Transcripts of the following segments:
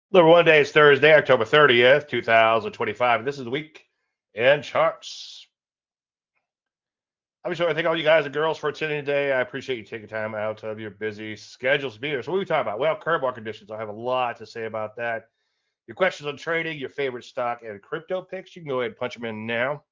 Number one day is Thursday, October 30th, 2025. This is the week in charts. Obviously, I thank all you guys and girls for attending today. I appreciate you taking time out of your busy schedules to be here. So, what are we talking about? Well, current market conditions. I have a lot to say about that. Your questions on trading, your favorite stock, and crypto picks, you can go ahead and punch them in now.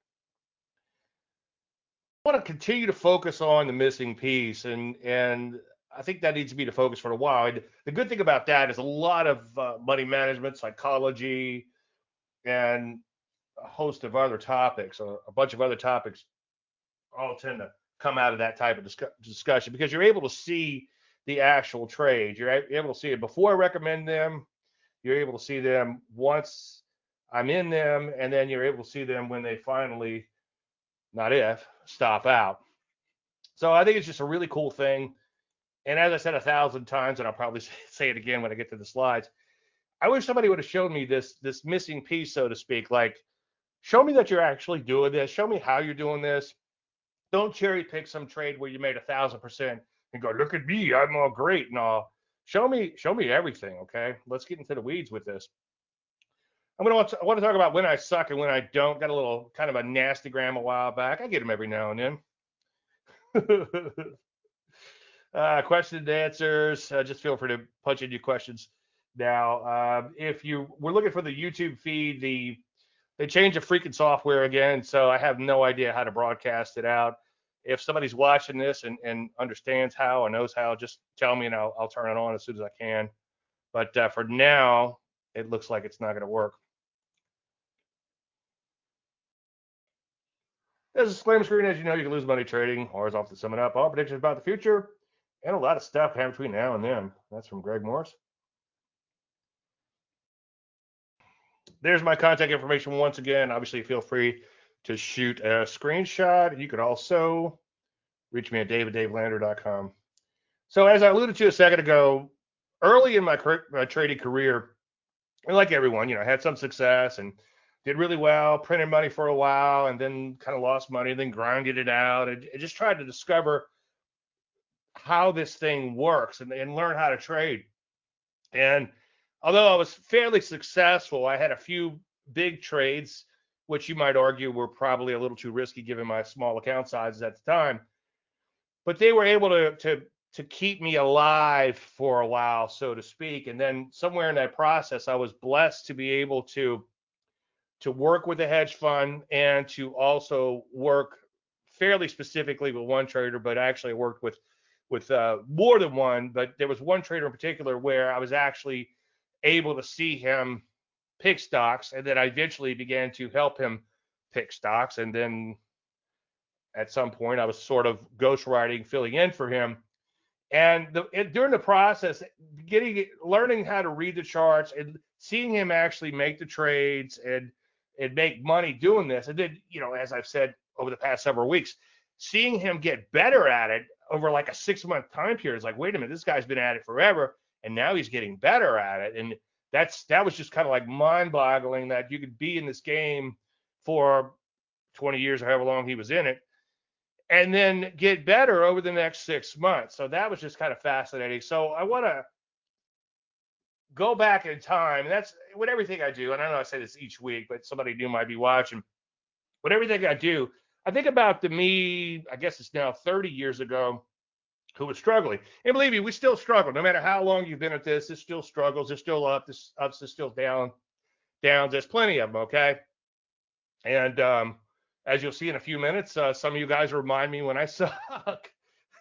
I want to continue to focus on the missing piece, and I think that needs to be the focus for a while. And the good thing about that is a lot of money management, psychology, and a host of other topics, or a bunch of other topics, all tend to come out of that type of discussion because you're able to see the actual trades. You're able to see it before I recommend them. You're able to see them once I'm in them, and then you're able to see them when they finally, not if, stop out. So I think it's just a really cool thing. And as I said 1,000 times, and I'll probably say it again when I get to the slides, I wish somebody would have showed me this missing piece, so to speak. Like, show me that you're actually doing this. Show me how you're doing this. Don't cherry pick some trade where you made 1,000% and go, look at me, I'm all great and all. Show me everything, okay? Let's get into the weeds with this. I want to talk about when I suck and when I don't. Got a little kind of a nasty gram a while back. I get them every now and then. Question and answers. Just feel free to punch in your questions now. If you were looking for the YouTube feed, they changed the freaking software again, so I have no idea how to broadcast it out. If somebody's watching this and understands how or knows how, just tell me and I'll turn it on as soon as I can. But for now, it looks like it's not going to work. As a disclaimer screen, as you know, you can lose money trading. Horizontal to sum it up, all predictions about the future and a lot of stuff happening between now and then. That's from Greg Morris. There's my contact information once again. Obviously, feel free to shoot a screenshot. You could also reach me at daviddavelander.com. So, as I alluded to a second ago, early in my trading career, and like everyone, I had some success and did really well, printed money for a while, and then kind of lost money, and then grinded it out, and just tried to discover how this thing works and learn how to trade. And although I was fairly successful, I had a few big trades, which you might argue were probably a little too risky given my small account sizes at the time. But they were able to keep me alive for a while, so to speak. And then somewhere in that process, I was blessed to be able to work with a hedge fund and to also work fairly specifically with one trader, but actually I worked with more than one. But there was one trader in particular where I was actually able to see him pick stocks, and then I eventually began to help him pick stocks. And then at some point, I was sort of ghostwriting, filling in for him. And during the process, learning how to read the charts and seeing him actually make the trades and make money doing this, and then as I've said over the past several weeks, seeing him get better at it over like a 6 month time period is like, wait a minute, this guy's been at it forever, and now he's getting better at it, and that was just kind of like mind-boggling that you could be in this game for 20 years or however long he was in it and then get better over the next 6 months. So that was just kind of fascinating. So I want to go back in time. And that's with everything I do. And I know I say this each week, but somebody new might be watching. With everything I do, I think about the me, I guess it's now 30 years ago, who was struggling. And believe me, we still struggle. No matter how long you've been at this, there's still struggles. There's still ups, there's still downs. There's plenty of them, okay? And as you'll see in a few minutes, some of you guys remind me when I suck.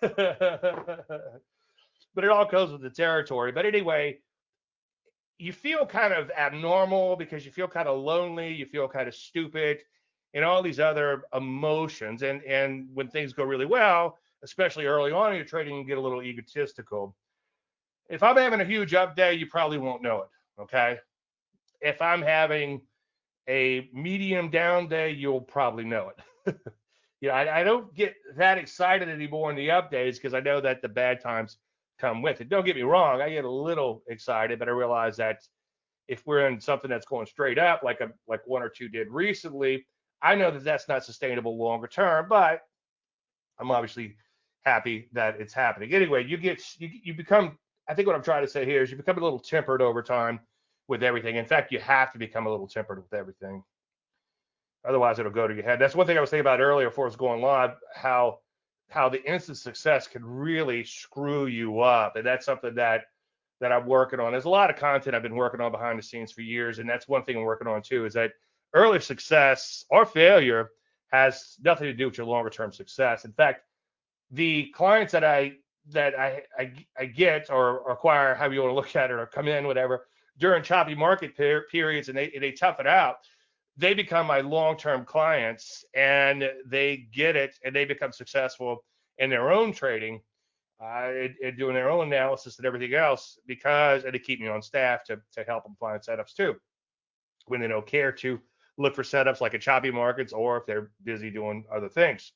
But it all goes with the territory. But anyway, you feel kind of abnormal because you feel kind of lonely, you feel kind of stupid, and all these other emotions. And when things go really well, especially early on in your trading, you get a little egotistical. If I'm having a huge up day, you probably won't know it. Okay. If I'm having a medium down day, you'll probably know it. I don't get that excited anymore in the up days because I know that the bad times come with it. Don't get me wrong, I get a little excited, but I realize that if we're in something that's going straight up, like one or two did recently, I know that that's not sustainable longer term. But I'm obviously happy that it's happening. Anyway, you become. I think what I'm trying to say here is you become a little tempered over time. with everything. In fact, you have to become a little tempered with everything. Otherwise, it'll go to your head. That's one thing I was thinking about earlier before I was going live, how the instant success can really screw you up. And that's something that I'm working on. There's a lot of content I've been working on behind the scenes for years, and that's one thing I'm working on too, is that early success or failure has nothing to do with your longer term success. In fact, the clients that I get or acquire, however you want to look at it, or come in, whatever, during choppy market periods, and they tough it out, they become my long-term clients, and they get it, and they become successful in their own trading, and doing their own analysis and everything else, because and they keep me on staff to help them find setups too when they don't care to look for setups like in choppy markets, or if they're busy doing other things.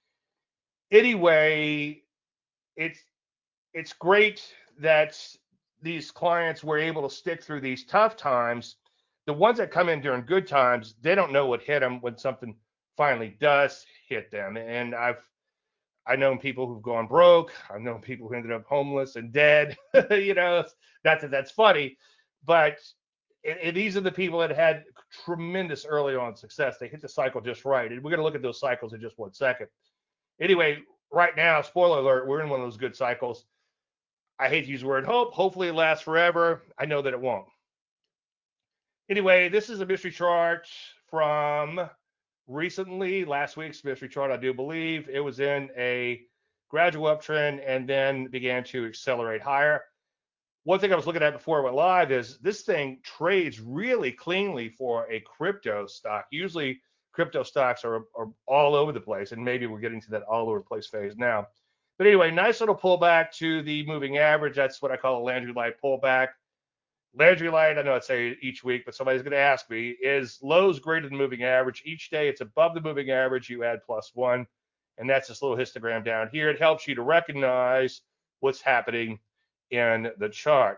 Anyway, it's it's great that these clients were able to stick through these tough times. The ones that come in during good times, they don't know what hit them when something finally does hit them. And I know people who've gone broke. I've known people who ended up homeless and dead. That's funny, but these are the people that had tremendous early on success. They hit the cycle just right, and we're going to look at those cycles in just 1 second. Anyway, right now, spoiler alert, we're in one of those good cycles. I hate to use the word hope. Hopefully, it lasts forever. I know that it won't. Anyway, this is a mystery chart from recently, last week's mystery chart, I do believe. It was in a gradual uptrend and then began to accelerate higher. One thing I was looking at before I went live is this thing trades really cleanly for a crypto stock. Usually, crypto stocks are all over the place, and maybe we're getting to that all over the place phase now. But anyway, nice little pullback to the moving average. That's what I call a Landry Light pullback. Landry Light, I know I say each week, but somebody's going to ask me, is lows greater than moving average? Each day it's above the moving average, you add +1. And that's this little histogram down here. It helps you to recognize what's happening in the chart.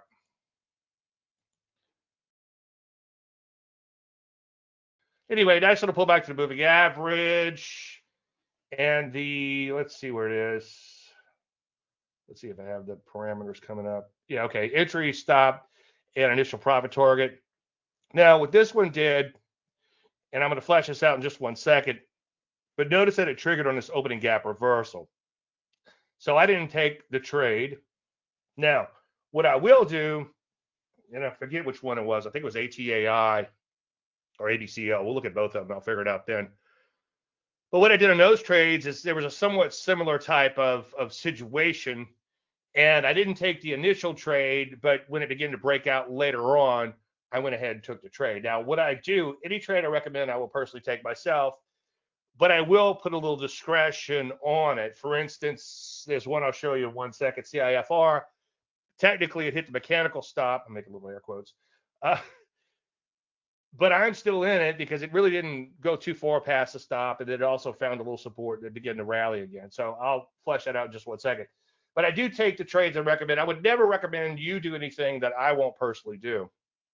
Anyway, nice little pullback to the moving average. And let's see where it is. Let's see if I have the parameters coming up. Yeah, okay. Entry, stop, and initial profit target. Now, what this one did, and I'm going to flash this out in just 1 second, but notice that it triggered on this opening gap reversal. So I didn't take the trade. Now, what I will do, and I forget which one it was. I think it was ATAI or ADCL. We'll look at both of them. I'll figure it out then. But what I did on those trades is there was a somewhat similar type of situation. And I didn't take the initial trade, but when it began to break out later on, I went ahead and took the trade. Now, what I do, any trade I recommend, I will personally take myself, but I will put a little discretion on it. For instance, there's one I'll show you in 1 second, CIFR. Technically, it hit the mechanical stop. I'm making little air quotes. But I'm still in it because it really didn't go too far past the stop, and it also found a little support that began to rally again. So I'll flesh that out in just 1 second. But I do take the trades I recommend. I would never recommend you do anything that I won't personally do.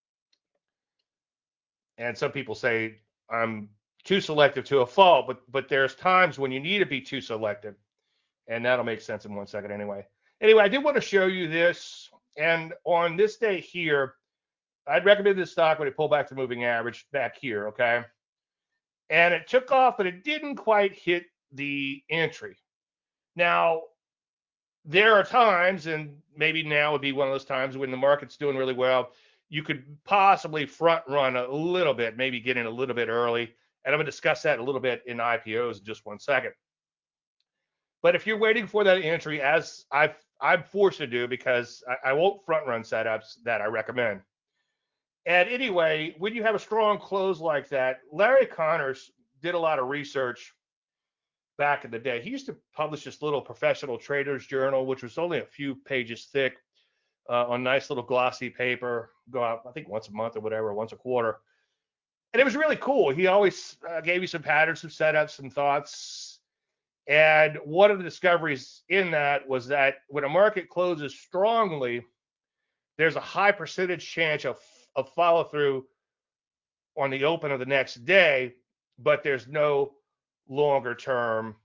And some people say I'm too selective to a fault, but there's times when you need to be too selective, and that'll make sense in 1 second anyway. Anyway, I did want to show you this, and on this day here, I'd recommend this stock when it pulled back to moving average back here, okay? And it took off, but it didn't quite hit the entry. Now, there are times, and maybe now would be one of those times when the market's doing really well, you could possibly front run a little bit, maybe get in a little bit early. And I'm going to discuss that a little bit in IPOs in just 1 second. But if you're waiting for that entry, as I'm forced to do because I won't front run setups that I recommend. And anyway, when you have a strong close like that, Larry Connors did a lot of research back in the day. He used to publish this little professional traders journal, which was only a few pages thick, on nice little glossy paper, go out, I think once a month or whatever, once a quarter. And it was really cool. He always gave you some patterns, some setups, some thoughts. And one of the discoveries in that was that when a market closes strongly, there's a high percentage chance of follow through on the open of the next day, but there's no longer term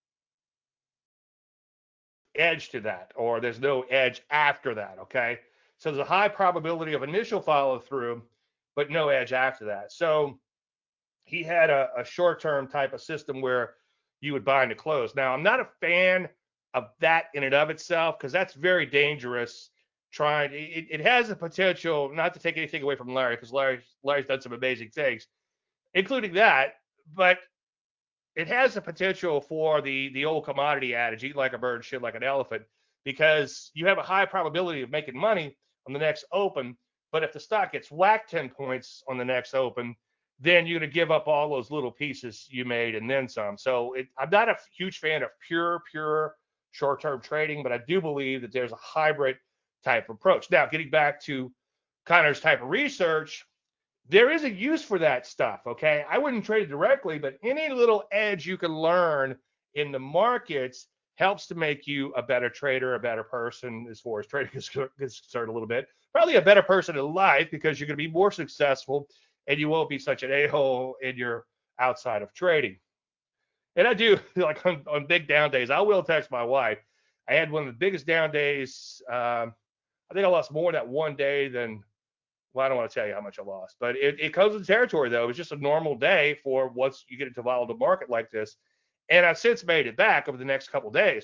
edge to that, or there's no edge after that. Okay. So there's a high probability of initial follow through, but no edge after that. So he had a short-term type of system where you would bind to close. Now, I'm not a fan of that in and of itself because that's very dangerous. It has the potential, not to take anything away from Larry, because Larry's done some amazing things, including that, but it has the potential for the old commodity adage, eat like a bird, shit like an elephant, because you have a high probability of making money on the next open. But if the stock gets whacked 10 points on the next open, then you're going to give up all those little pieces you made and then some. So I'm not a huge fan of pure short-term trading, but I do believe that there's a hybrid type approach. Now, getting back to Connor's type of research, there is a use for that stuff. Okay. I wouldn't trade it directly, but any little edge you can learn in the markets helps to make you a better trader, a better person as far as trading is concerned a little bit. Probably a better person in life because you're going to be more successful and you won't be such an a-hole in your outside of trading. And I do, like on big down days, I will text my wife. I had one of the biggest down days. I think I lost more that one day than, well, I don't want to tell you how much I lost, but it comes with the territory, though. It was just a normal day for once you get into a volatile market like this. And I've since made it back over the next couple of days.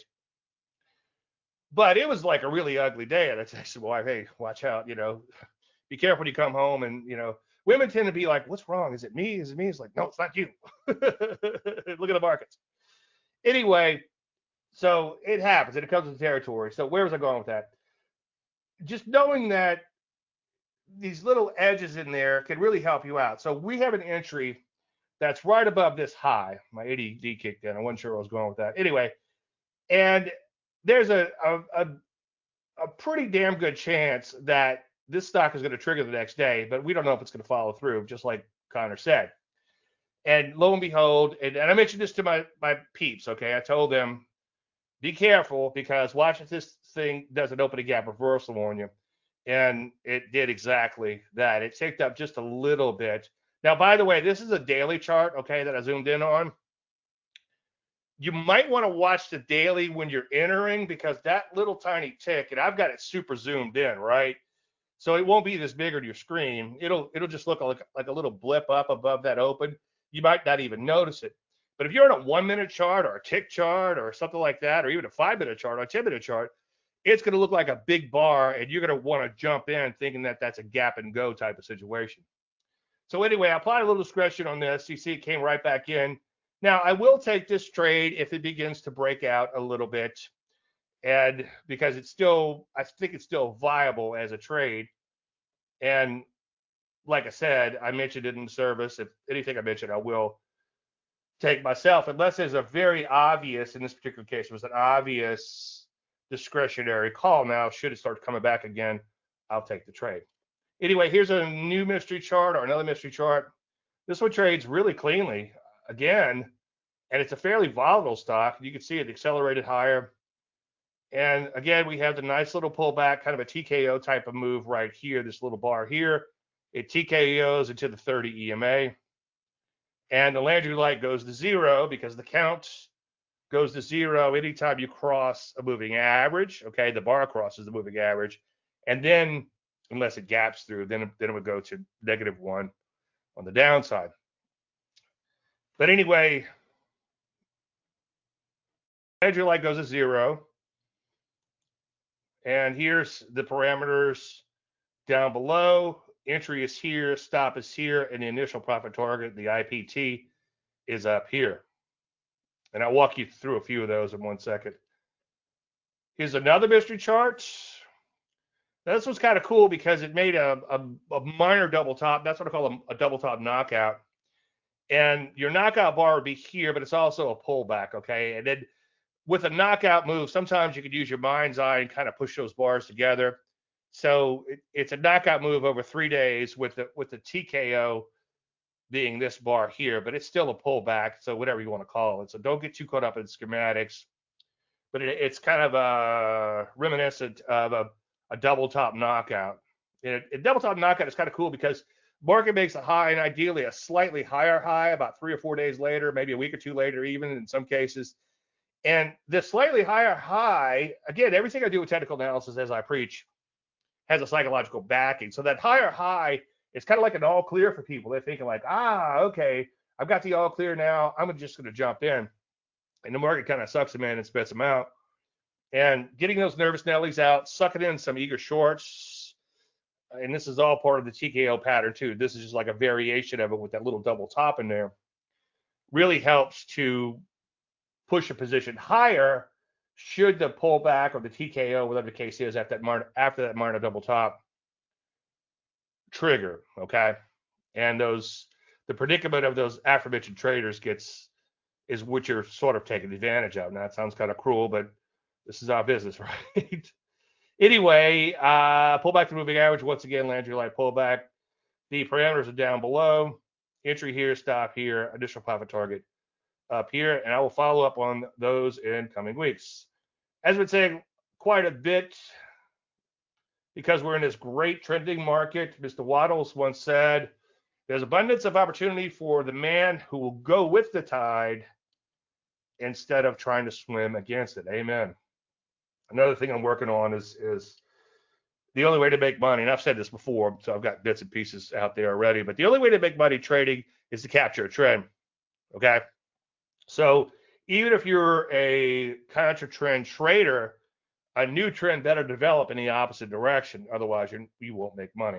But it was like a really ugly day. And I texted my wife, hey, watch out, be careful when you come home. And, women tend to be like, what's wrong? Is it me? Is it me? It's like, no, it's not you. Look at the markets. Anyway, so it happens and it comes with the territory. So where was I going with that? Just knowing that these little edges in there can really help you out. So we have an entry that's right above this high. My ADD kicked in. I wasn't sure where I was going with that. Anyway, and there's a pretty damn good chance that this stock is going to trigger the next day, but we don't know if it's going to follow through, just like Connor said. And lo and behold, and I mentioned this to my peeps, okay? I told them, be careful because watch if this thing doesn't open a gap reversal on you. And it did exactly that. It ticked up just a little bit. Now, by the way, this is a daily chart, okay, that I zoomed in on. You might want to watch the daily when you're entering because that little tiny tick, and I've got it super zoomed in, right? So it won't be this big on your screen. It'll just look like a little blip up above that open. You might not even notice it. But if you're on a 1 minute chart or a tick chart or something like that, or even a 5 minute chart or a 10 minute chart, it's going to look like a big bar and you're going to want to jump in thinking that that's a gap and go type of situation. So anyway, I applied a little discretion on this. You see it came right back in. Now, I will take this trade if it begins to break out a little bit. And because I think it's still viable as a trade. And like I said, I mentioned it in the service. If anything I mentioned, I will take myself, unless there's a very obvious, in this particular case, it was an obvious discretionary call. Now, should it start coming back again, I'll take the trade. Anyway, here's a new mystery chart or another mystery chart. This one trades really cleanly again, and it's a fairly volatile stock. You can see it accelerated higher. And again, we have the nice little pullback, kind of a TKO type of move right here, this little bar here. It TKOs into the 30 EMA. And the Landry light goes to zero because the count goes to zero anytime you cross a moving average. Okay, the bar crosses the moving average. And then, unless it gaps through, then it would go to -1 on the downside. But anyway, Landry light goes to zero. And here's the parameters down below. Entry is here, stop is here, and the initial profit target, the IPT, is up here. And I'll walk you through a few of those in 1 second. Here's another mystery chart. Now, this was kind of cool because it made a minor double top. That's what I call a double top knockout. And your knockout bar would be here, but it's also a pullback, okay? And then with a knockout move, sometimes you could use your mind's eye and kind of push those bars together. So it's a knockout move over 3 days with the TKO being this bar here, but it's still a pullback, so whatever you want to call it. So don't get too caught up in schematics. But it's kind of reminiscent of a double top knockout. And a double top knockout is kind of cool because market makes a high and ideally a slightly higher high about 3 or 4 days later, maybe a week or two later, even in some cases. And the slightly higher high, again, everything I do with technical analysis, as I preach, has a psychological backing. So that higher high is kind of like an all clear for people. They're thinking like, okay, I've got the all clear now. I'm just going to jump in. And the market kind of sucks them in and spits them out. And getting those nervous Nellies out, sucking in some eager shorts. And this is all part of the TKO pattern too. This is just like a variation of it with that little double top in there. Really helps to push a position higher should the pullback or the TKO, whatever the case is, after that minor double top trigger. Okay. And the predicament of those aforementioned traders is what you're sort of taking advantage of. Now, that sounds kind of cruel, but this is our business, right? Anyway, pull back to moving average. Once again, Landry Light pullback. The parameters are down below. Entry here, stop here, additional profit target up here, and I will follow up on those in coming weeks. As I've been saying quite a bit, because we're in this great trending market, Mr. Waddles once said, there's abundance of opportunity for the man who will go with the tide instead of trying to swim against it. Amen. Another thing I'm working on is the only way to make money, and I've said this before, so I've got bits and pieces out there already, but the only way to make money trading is to capture a trend. Okay? So even if you're a contra trend trader, a new trend better develop in the opposite direction. Otherwise, you won't make money.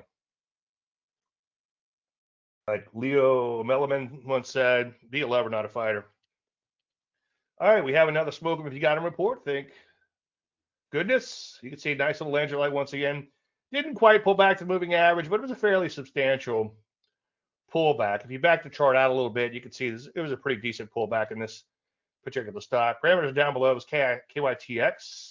Like Leo Melliman once said, be a lover, not a fighter. All right, we have another smoke 'em if you got him report. Thank goodness. You can see a nice little Landry Light once again. Didn't quite pull back to the moving average, but it was a fairly substantial pullback. If you back the chart out a little bit, you can see it was a pretty decent pullback in this particular stock. Parameters down below was KYTX.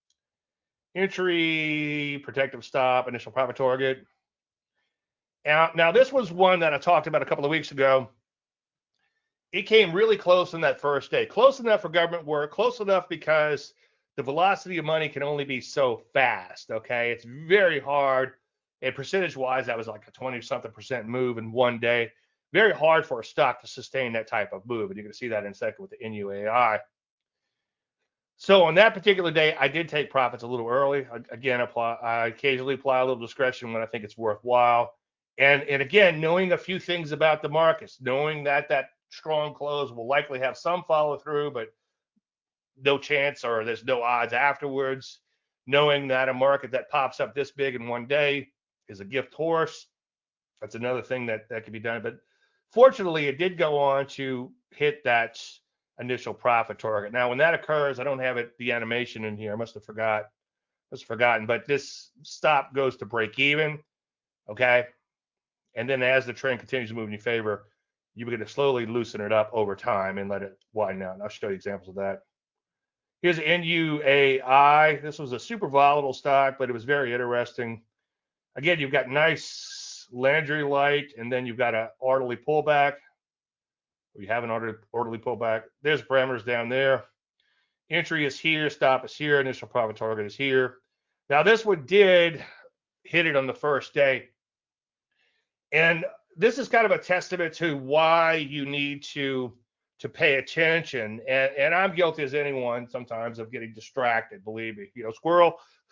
Entry, protective stop, initial profit target. Now this was one that I talked about a couple of weeks ago. It came really close on that first day. Close enough for government work, close enough because the velocity of money can only be so fast, okay? It's very hard, and percentage-wise, that was like a 20-something% move in one day. Very hard for a stock to sustain that type of move, and you're going to see that in a second with the NUAI. So on that particular day, I did take profits a little early. Again, I occasionally apply a little discretion when I think it's worthwhile. And again, knowing a few things about the markets, knowing that strong close will likely have some follow through, but no chance or there's no odds afterwards. Knowing that a market that pops up this big in one day is a gift horse. That's another thing that can be done. But fortunately, it did go on to hit that initial profit target. Now, when that occurs, I don't have the animation in here. I must have forgotten. But this stop goes to break even. Okay. And then as the trend continues to move in your favor, you begin to slowly loosen it up over time and let it widen out. And I'll show you examples of that. Here's NUAI. This was a super volatile stock, but it was very interesting. Again, you've got nice Landry Light, and then you've got an orderly pullback. We have an orderly pullback. There's parameters down there. Entry is here, stop is here, initial profit target is here. Now this one did hit it on the first day. And this is kind of a testament to why you need to pay attention. And I'm guilty as anyone sometimes of getting distracted, believe me. Squirrel.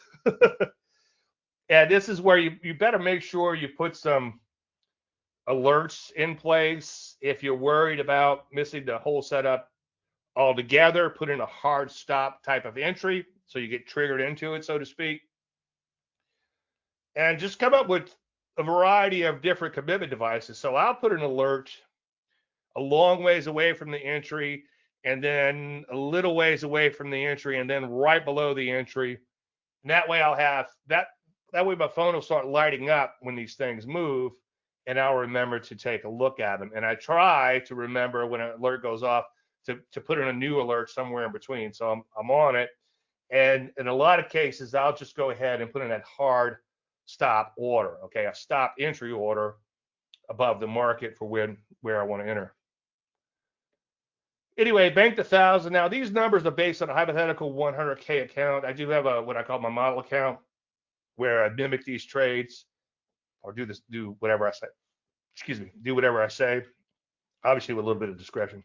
And this is where you better make sure you put some alerts in place. If you're worried about missing the whole setup altogether, put in a hard stop type of entry so you get triggered into it, so to speak. And just come up with a variety of different commitment devices. So I'll put an alert a long ways away from the entry, and then a little ways away from the entry, and then right below the entry. And that way I'll have that way my phone will start lighting up when these things move, and I'll remember to take a look at them. And I try to remember when an alert goes off to put in a new alert somewhere in between. So I'm on it. And in a lot of cases, I'll just go ahead and put in that hard stop order, okay, a stop entry order above the market for where I want to enter. Anyway, banked 1,000. Now these numbers are based on a hypothetical 100K account. I do have what I call my model account where I mimic these trades or do whatever I say. Do whatever I say, obviously with a little bit of discretion.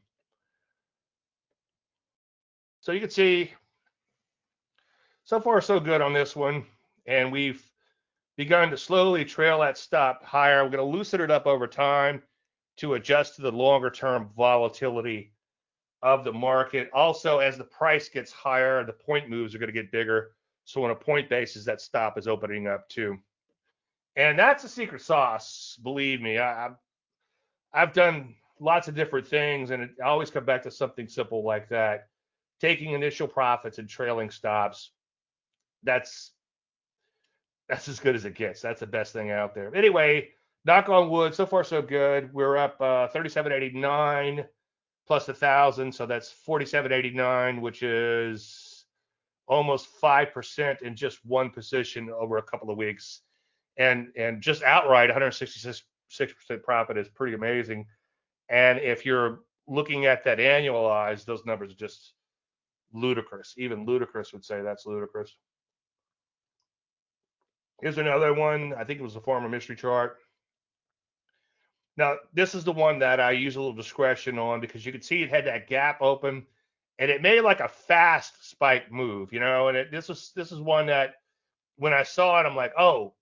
So you can see so far so good on this one, and we've begun to slowly trail that stop higher. We're going to loosen it up over time to adjust to the longer term volatility of the market. Also, as the price gets higher, the point moves are going to get bigger. So on a point basis, that stop is opening up too. And that's the secret sauce. Believe me, I've done lots of different things, and I always come back to something simple like that. Taking initial profits and trailing stops. That's that's as good as it gets. That's the best thing out there. Anyway, knock on wood. So far, so good. We're up 37.89 plus 1,000, so that's 47.89, which is almost 5% in just one position over a couple of weeks, and just outright 166% profit is pretty amazing. And if you're looking at that annualized, those numbers are just ludicrous. Even ludicrous would say that's ludicrous. Here's another one. I think it was a former mystery chart. Now, this is the one that I use a little discretion on because you can see it had that gap open and it made like a fast spike move, and this is one that when I saw it, I'm like, oh,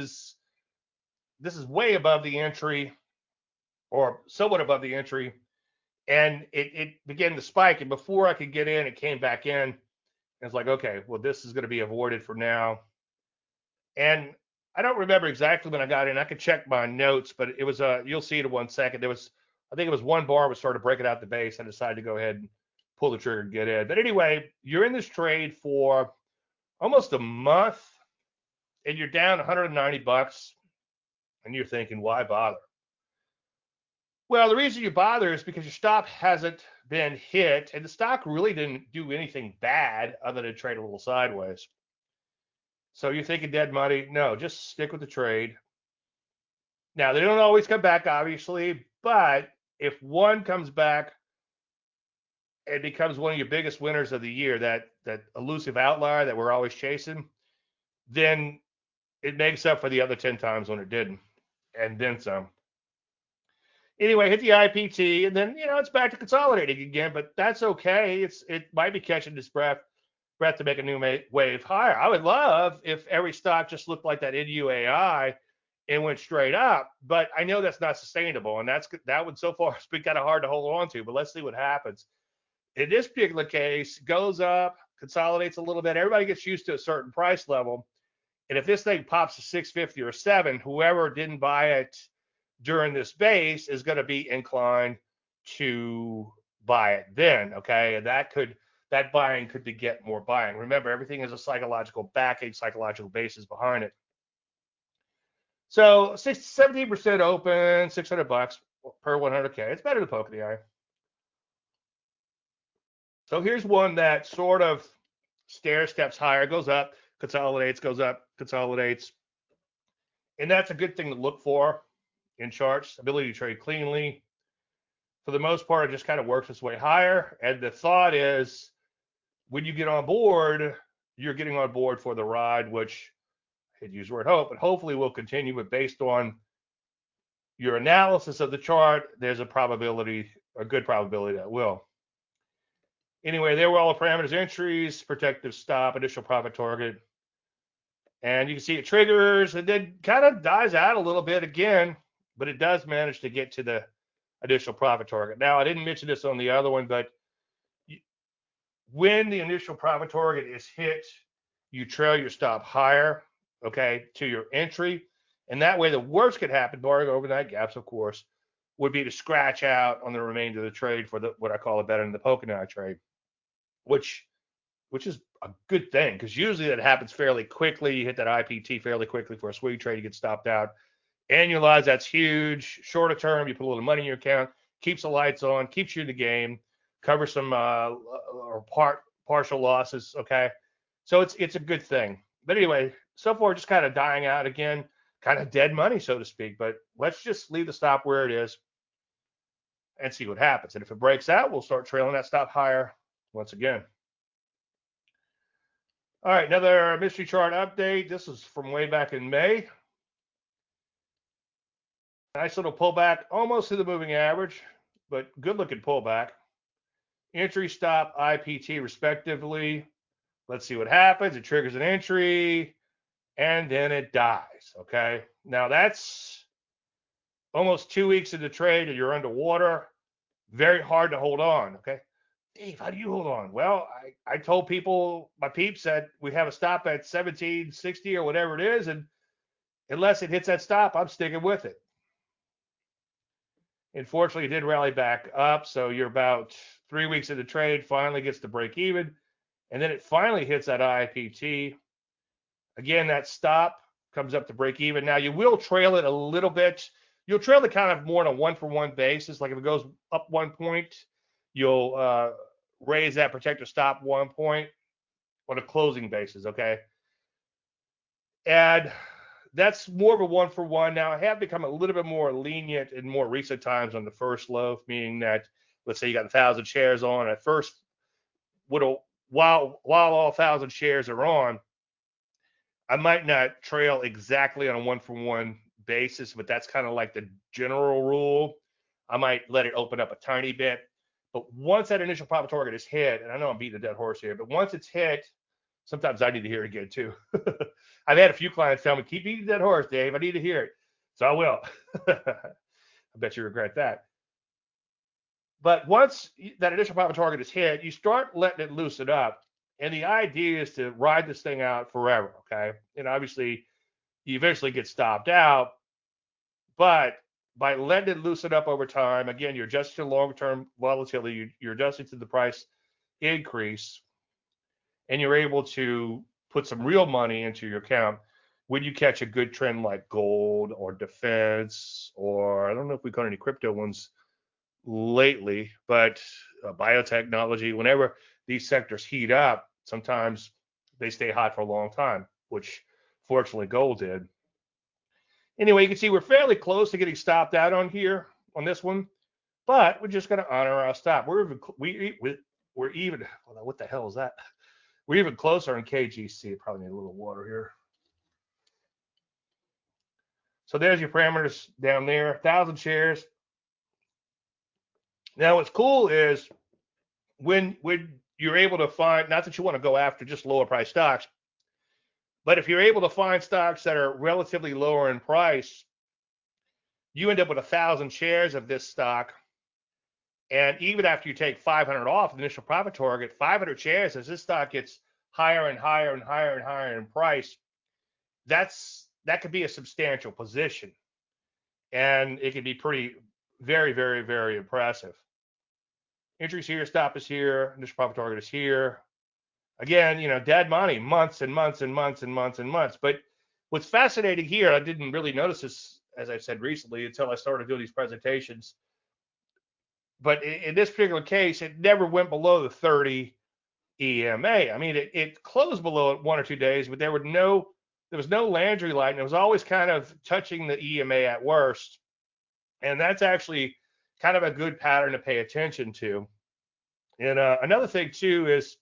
this is way above the entry or somewhat above the entry. And it began to spike. And before I could get in, it came back in. And it's like, okay, well, this is going to be avoided for now. And I don't remember exactly when I got in. I could check my notes, but it was you'll see it in 1 second. I think it was one bar was started breaking out the base. I decided to go ahead and pull the trigger and get in. But anyway, you're in this trade for almost a month, and you're down 190 bucks, and you're thinking, why bother? Well, the reason you bother is because your stop hasn't been hit, and the stock really didn't do anything bad other than trade a little sideways. So you're thinking dead money? No, just stick with the trade. Now, they don't always come back, obviously, but if one comes back and becomes one of your biggest winners of the year, that elusive outlier that we're always chasing, then it makes up for the other 10 times when it didn't, and then some. Anyway, hit the IPT, and then it's back to consolidating again, but that's okay. It might be catching its breath to make a new wave higher. I would love if every stock just looked like that NUAI and went straight up, but I know that's not sustainable, and that one so far has been kind of hard to hold on to. But let's see what happens. In this particular case, goes up, consolidates a little bit. Everybody gets used to a certain price level, and if this thing pops to 650 or 7, whoever didn't buy it during this base is going to be inclined to buy it then. Okay, and that buying could beget more buying. Remember, everything is a psychological backing, psychological basis behind it. So 17% open, 600 bucks per 100K. It's better than poke in the eye. So here's one that sort of stair steps higher, goes up, consolidates, goes up, consolidates. And that's a good thing to look for in charts. Ability to trade cleanly. For the most part, it just kind of works its way higher. And the thought is when you get on board, you're getting on board for the ride, which I could use the word hope, but hopefully will continue. But based on your analysis of the chart, there's a good probability that will. Anyway, there were all the parameters: entries, protective stop, initial profit target. And you can see it triggers and then kind of dies out a little bit again, but it does manage to get to the initial profit target. Now, I didn't mention this on the other one, but when the initial profit target is hit, you trail your stop higher, okay, to your entry. And that way, the worst could happen, barring overnight gaps, of course, would be to scratch out on the remainder of the trade for what I call a better than the poke eye trade, which is a good thing because usually that happens fairly quickly. You hit that IPT fairly quickly for a swing trade, you get stopped out. Annualized, that's huge. Shorter term, you put a little money in your account, keeps the lights on, keeps you in the game, covers some or partial losses. Okay, so it's a good thing. But anyway, so far just kind of dying out again, kind of dead money, so to speak. But let's just leave the stop where it is and see what happens. And if it breaks out, we'll start trailing that stop higher once again. All right, another mystery chart update. This is from way back in May. Nice little pullback, almost to the moving average, but good looking pullback. Entry, stop, IPT respectively. Let's see what happens. It triggers an entry, and then it dies. price. Okay. Now that's almost 2 weeks of the trade and you're underwater. Very hard to hold on. Okay. Dave, how do you hold on? Well, I told people, my peeps, that we have a stop at 1760 or whatever it is. And unless it hits that stop, I'm sticking with it. Unfortunately, it did rally back up. So you're about 3 weeks of the trade, finally gets to break even. And then it finally hits that IPT. Again, that stop comes up to break even. Now, you will trail it a little bit. You'll trail it kind of more on a one-for-one basis. Like if it goes up 1 point, you'll raise that protector stop 1 point on a closing basis, okay? And that's more of a one-for-one. Now, I have become a little bit more lenient in more recent times on the first loaf, meaning that, let's say you got 1,000 shares on. At first, while all 1,000 shares are on, I might not trail exactly on a one-for-one basis, but that's kind of like the general rule. I might let it open up a tiny bit. But once that initial profit target is hit, and I know I'm beating a dead horse here, but once it's hit, sometimes I need to hear it again too. I've had a few clients tell me, keep beating that horse, Dave. I need to hear it. So I will. I bet you regret that. But once that initial profit target is hit, you start letting it loosen up. And the idea is to ride this thing out forever, okay? And obviously, you eventually get stopped out, but by letting it loosen up over time, again, you're adjusting to long-term volatility, you're adjusting to the price increase, and you're able to put some real money into your account when you catch a good trend like gold or defense, or I don't know if we've got any crypto ones lately, but biotechnology, whenever these sectors heat up, sometimes they stay hot for a long time, which fortunately gold did. Anyway, you can see we're fairly close to getting stopped out on here on this one, but we're just going to honor our stop. We're even. What the hell is that? We're even closer in KGC. Probably need a little water here. So there's your parameters down there. 1,000 shares. Now what's cool is when you're able to find, not that you want to go after just lower price stocks, but if you're able to find stocks that are relatively lower in price, you end up with 1,000 shares of this stock. And even after you take 500 off the initial profit target, 500 shares, as this stock gets higher and higher and higher and higher in price, that could be a substantial position. And it can be very, very, very impressive. Entries here, stop is here, initial profit target is here. Again, dead money, months and months and months and months and months. But what's fascinating here, I didn't really notice this, as I said recently, until I started doing these presentations. But in this particular case, it never went below the 30 EMA. I mean, it closed below it 1 or 2 days, but there was no Landry line. It was always kind of touching the EMA at worst. And that's actually kind of a good pattern to pay attention to. And another thing, too, is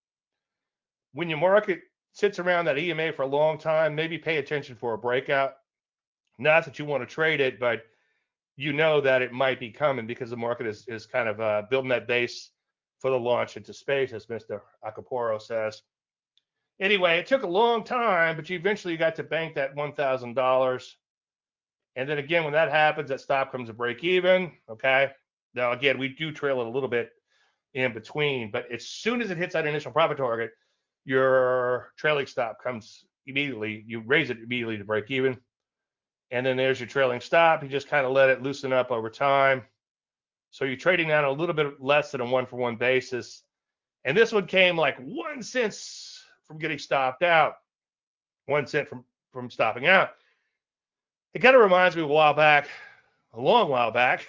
when your market sits around that EMA for a long time, maybe pay attention for a breakout. Not that you want to trade it, but you know that it might be coming because the market is kind of building that base for the launch into space, as Mr. Acaporo says. Anyway, it took a long time, but you eventually got to bank that $1,000. And then again, when that happens, that stop comes to break even. Okay. Now, again, we do trail it a little bit in between, but as soon as it hits that initial profit target, your trailing stop comes immediately. You raise it immediately to break even. And then there's your trailing stop. You just kind of let it loosen up over time. So you're trading down a little bit less than a one-for-one basis. And this one came like 1 cent from getting stopped out, 1 cent from stopping out. It kind of reminds me of a long while back.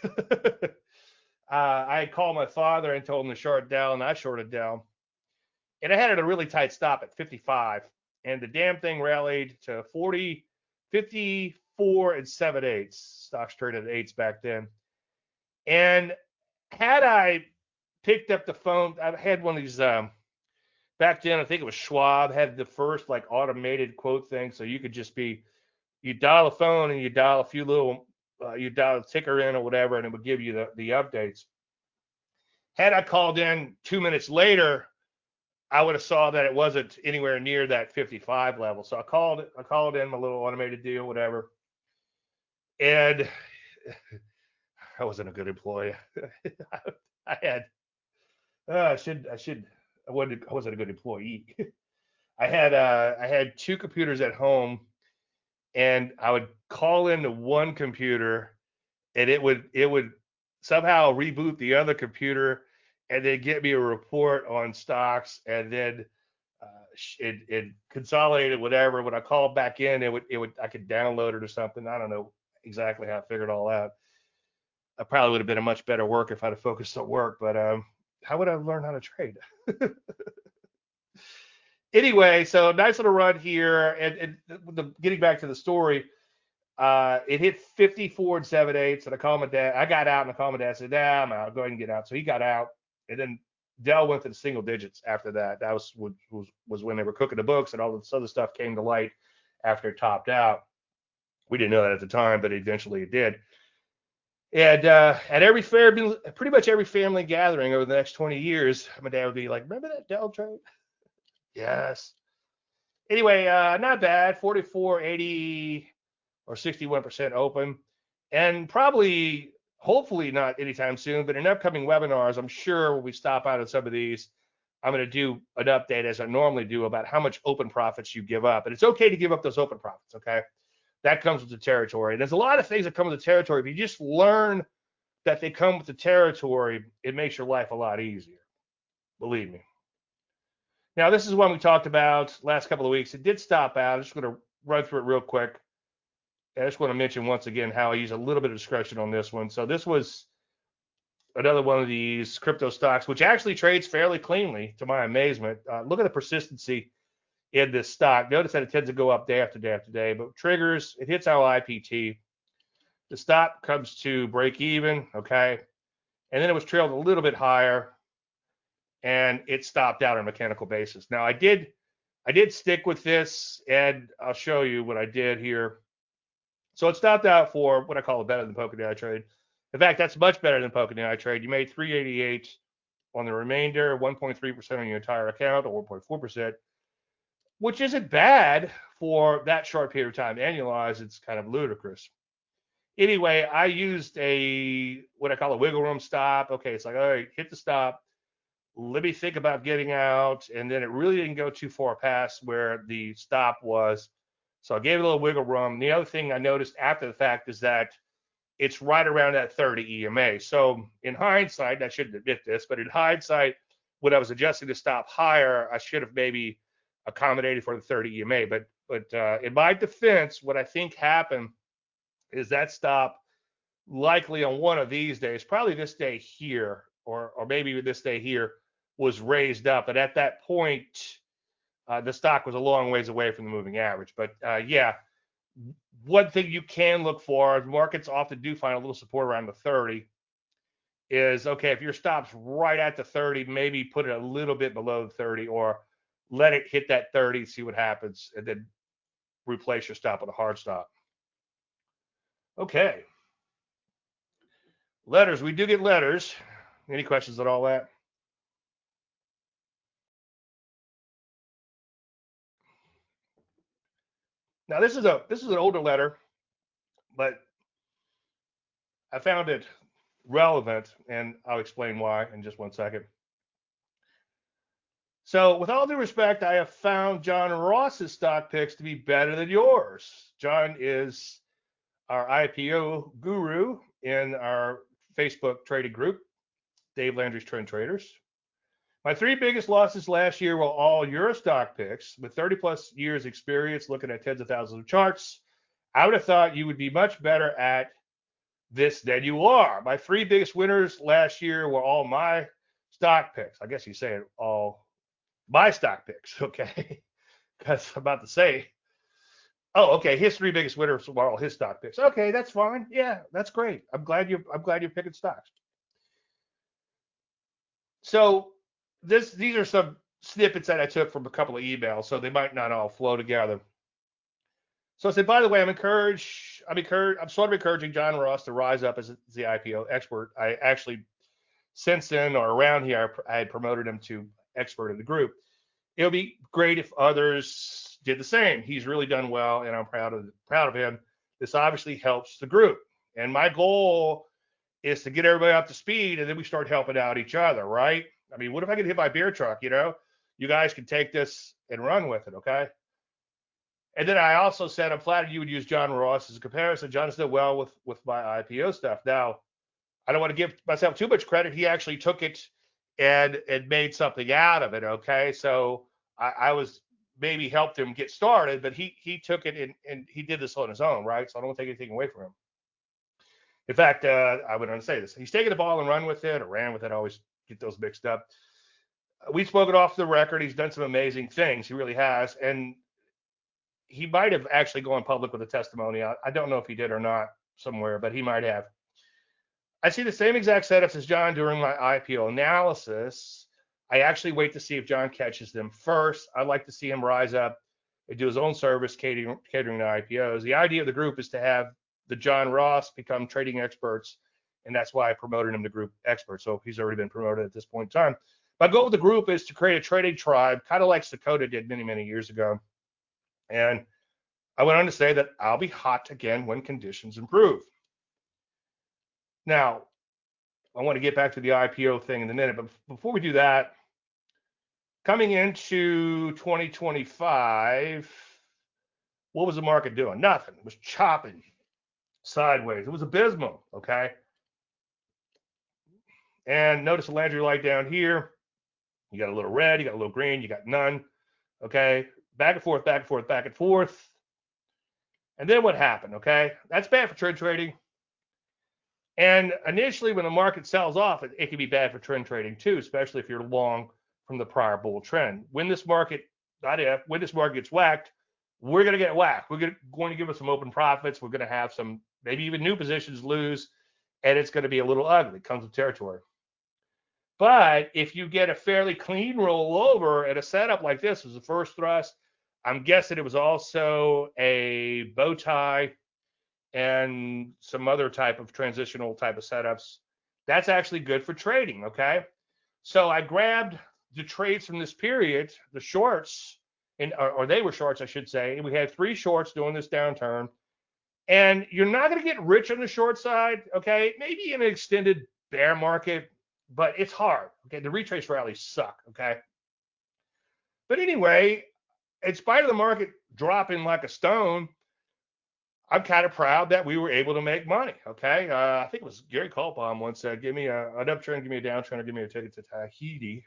I called my father and told him to short Dell, and I shorted Dell. And I had it a really tight stop at 55. And the damn thing rallied to 54 and 7/8. Stocks traded at eights back then. And had I picked up the phone, I had one of these back then, I think it was Schwab, had the first like automated quote thing. So you could just you dial a phone and you dial a few little, you dial a ticker in or whatever, and it would give you the updates. Had I called in 2 minutes later, I would have saw that it wasn't anywhere near that 55 level. So I called in my little automated deal, whatever. And I wasn't a good employee. I had, I wasn't a good employee. I had two computers at home, and I would call into one computer, and it would somehow reboot the other computer, and then get me a report on stocks, and then it consolidated whatever. When I called back in, it would I could download it or something. I don't know exactly how I figured it all out. I probably would have been a much better worker if I'd have focused on work, but how would I learn how to trade? Anyway, so nice little run here, and getting back to the story, it hit 54 and 7/8, and I called my dad. I got out, and I called my dad. Said, "Nah, I'm out. Go ahead and get out." So he got out, and then Dell went to the single digits after that. That was when they were cooking the books, and all this other stuff came to light after it topped out. We didn't know that at the time, but eventually it did. And at pretty much every family gathering over the next 20 years, my dad would be like, "Remember that Dell trade?" Yes. Anyway, not bad. 44, 80, or 61% open. And probably, hopefully not anytime soon, but in upcoming webinars, I'm sure when we stop out on some of these, I'm going to do an update as I normally do about how much open profits you give up. And it's okay to give up those open profits, okay? That comes with the territory. And there's a lot of things that come with the territory. If you just learn that they come with the territory, it makes your life a lot easier. Believe me. Now, this is one we talked about last couple of weeks. It did stop out. I'm just going to run through it real quick. I just want to mention once again how I use a little bit of discretion on this one. So this was another one of these crypto stocks, which actually trades fairly cleanly, to my amazement. Look at the persistency in this stock. Notice that it tends to go up day after day after day, but triggers, it hits our IPT. The stop comes to break even, okay? And then it was trailed a little bit higher, and it stopped out on a mechanical basis. Now, I did stick with this, and I'll show you what I did here. So it stopped out for what I call a better than Polkadot trade. In fact, that's much better than Polkadot trade. You made 388 on the remainder, 1.3% on your entire account, or 1.4%, which isn't bad for that short period of time. Annualized, it's kind of ludicrous. Anyway, I used what I call a wiggle room stop. Okay, it's like, all right, hit the stop. Let me think about getting out. And then it really didn't go too far past where the stop was. So I gave it a little wiggle room. The other thing I noticed after the fact is that it's right around that 30 EMA. So in hindsight, I shouldn't admit this, but in hindsight, when I was adjusting the stop higher, I should have maybe accommodated for the 30 EMA. But in my defense, what I think happened is that stop likely on one of these days, probably this day here, or maybe this day here, was raised up. But at that point, the stock was a long ways away from the moving average. But yeah, one thing you can look for, markets often do find a little support around the 30, is okay, if your stop's right at the 30, maybe put it a little bit below the 30, or let it hit that 30, see what happens, and then replace your stop with a hard stop. Okay. Letters. We do get letters. Any questions on all that? Now this is an older letter, but I found it relevant, and I'll explain why in just one second. So, with all due respect, I have found John Ross's stock picks to be better than yours. John is our IPO guru in our Facebook trading group, Dave Landry's Trend Traders. My three biggest losses last year were all your stock picks. With 30 plus years experience looking at tens of thousands of charts, I would have thought you would be much better at this than you are. My three biggest winners last year were all my stock picks. I guess you say it all my stock picks, okay? Because I'm about to say, oh, okay, his three biggest winners were all his stock picks. Okay, that's fine. Yeah, that's great. I'm glad you're picking stocks. So these are some snippets that I took from a couple of emails, so they might not all flow together. So I said, by the way, I'm sort of encouraging John Ross to rise up as the IPO expert. I actually, since then or around here, I had promoted him to expert in the group. It would be great if others did the same. He's really done well, and I'm proud of him. This obviously helps the group, and my goal is to get everybody up to speed, and then we start helping out each other, right? I mean, what if I get hit by a beer truck? You guys can take this and run with it, okay? And then I also said I'm flattered you would use John Ross as a comparison. John has done well with my IPO stuff. Now, I don't want to give myself too much credit. He actually took it and made something out of it. Okay, so I was maybe helped him get started, but he took it and he did this on his own, right? So I don't want to take anything away from him. In fact, I would want to say this: he's taken the ball and run with it, or ran with it. I always get those mixed up. We've spoken off the record. He's done some amazing things. He really has, and he might have actually gone public with a testimony. I don't know if he did or not somewhere, but he might have. I see the same exact setups as John during my IPO analysis. I actually wait to see if John catches them first. I'd like to see him rise up and do his own service catering to IPOs. The idea of the group is to have the John Ross become trading experts, and that's why I promoted him to group expert. So he's already been promoted at this point in time. My goal with the group is to create a trading tribe, kind of like Dakota did many, many years ago. And I went on to say that I'll be hot again when conditions improve. Now, I want to get back to the IPO thing in a minute, but before we do that, coming into 2025, what was the market doing? Nothing. It was chopping sideways. It was abysmal, okay? And notice the Landry light down here. You got a little red, you got a little green, you got none, okay? Back and forth, back and forth, back and forth. And then what happened, okay? That's bad for trend trading. And initially, when the market sells off, it can be bad for trend trading too, especially if you're long from the prior bull trend. When this market, not if, when this market gets whacked, we're going to get whacked. We're going to give us some open profits. We're going to have some, maybe even new positions lose, and it's going to be a little ugly. It comes with territory. But if you get a fairly clean rollover at a setup like this, was the first thrust. I'm guessing it was also a bow tie and some other type of transitional type of setups. That's actually good for trading, okay? So I grabbed the trades from this period, the shorts, or they were shorts, I should say. We had 3 shorts during this downturn. And you're not going to get rich on the short side, okay? Maybe in an extended bear market, but it's hard, okay? The retrace rallies suck, okay? But anyway, in spite of the market dropping like a stone, I'm kind of proud that we were able to make money. Okay, I think it was Gary Colpalm once said, "Give me an uptrend, give me a downtrend, or give me a ticket to Tahiti."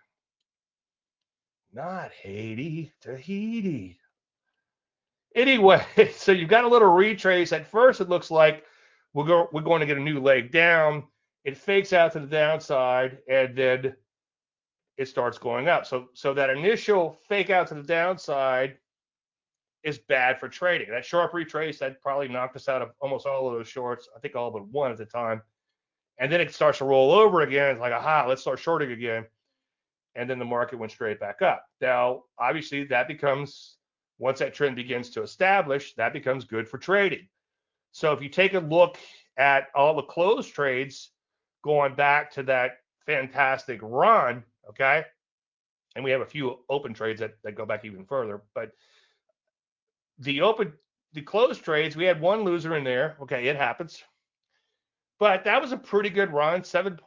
Not Haiti, Tahiti. Anyway, so you've got a little retrace. At first, it looks like we're going to get a new leg down. It fakes out to the downside, and then it starts going up. So that initial fake out to the downside is bad for trading. That sharp retrace, that probably knocked us out of almost all of those shorts. I think all but one at the time. And then it starts to roll over again. It's like, aha, let's start shorting again. And then the market went straight back up. Now, obviously, that becomes, once that trend begins to establish, that becomes good for trading. So if you take a look at all the closed trades going back to that fantastic run, okay, and we have a few open trades that go back even further, but the closed trades, we had one loser in there. Okay, it happens. But that was a pretty good run,